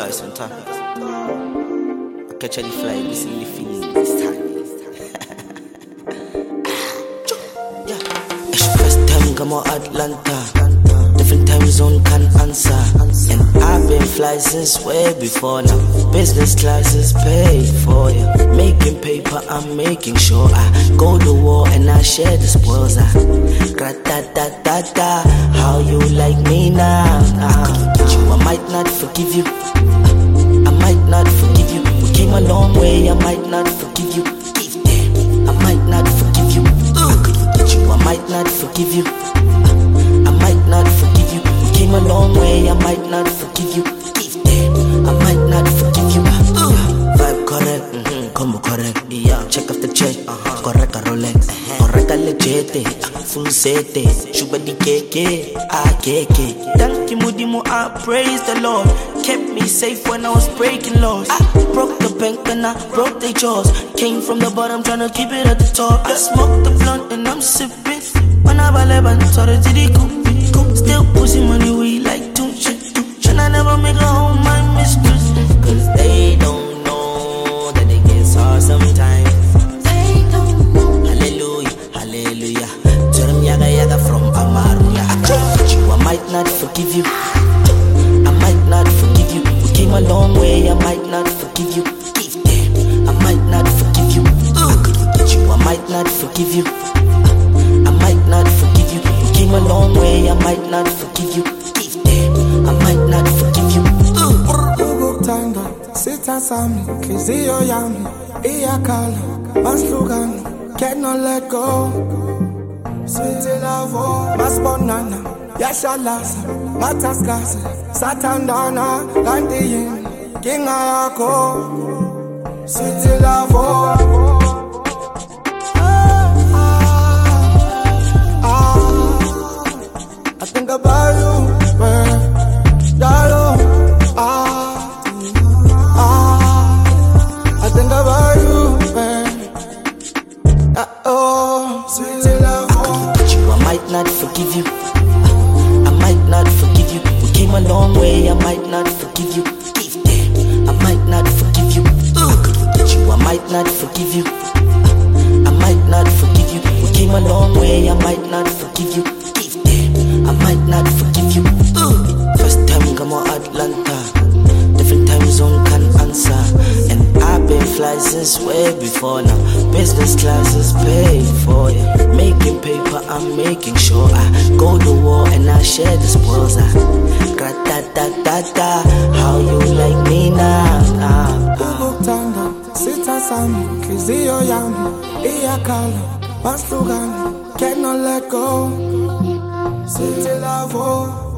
guys sometime. I'll catch any fly, listen the feeling this time. Yeah. It's first time come out Atlanta. Different time zone can answer. And I've been fly since way before now. Business class is paid for you. Making paper, I'm making sure I go to war and I share the spoils. Gra-da-da-da-da. How you like me now? I might not forgive you. I might not forgive you. We came a long way, I might not forgive you. I might not forgive you. I might not forgive you. I might not forgive you. We came a long way, I might not forgive you. I might not forgive you. Vibe correct, combo correct. Yeah, check after check. Correct a Rolex. Correct a legit. Full set. Sugar di keke. Keke. Thank you, Mudimu. I praise the Lord. Kept me safe when I was breaking laws. I broke the bank and I broke their jaws. Came from the bottom trying to keep it at the top. I smoked the blunt and I'm sipping. When I baleban, sorry to the coop. Still pushing money, we like two shit. And I never make a home, my mistress. Cause they don't know that they get saw sometimes. They don't know. Hallelujah, hallelujah. Turam yaga yaga from Amaruya. I might not forgive you. I might not forgive you. We came a long way, I might not forgive you. I might not forgive you. I might not forgive you. I might not forgive you. We came a long way, I might not forgive you. I might not forgive you. Ukutanda sitha sami inhliziyo yami iyakhala mahlukana cannot let go. Sweet love masibonana yashalaza mathaskaza sathandana kanti yini inkinga yakho. Sweet love I think about you, darling. I think about you, oh, sweet love. I might not forgive you. I might not forgive you. We came a long way, I might not forgive you. I might not forgive you. I might not forgive you. I might not forgive you. We came a long way, I might not forgive you. I might not forgive you. First time come out Atlanta. Different time zone can answer. And I've been fly since way before now. Business class is paid for you. Making paper, I'm making sure I go to war and I share the spoils. Gra-da-da-da-da. How you like me now? Ukutanda sitha sami inhliziyo yami iyakhala mahlukana cannot let go. Sweet love.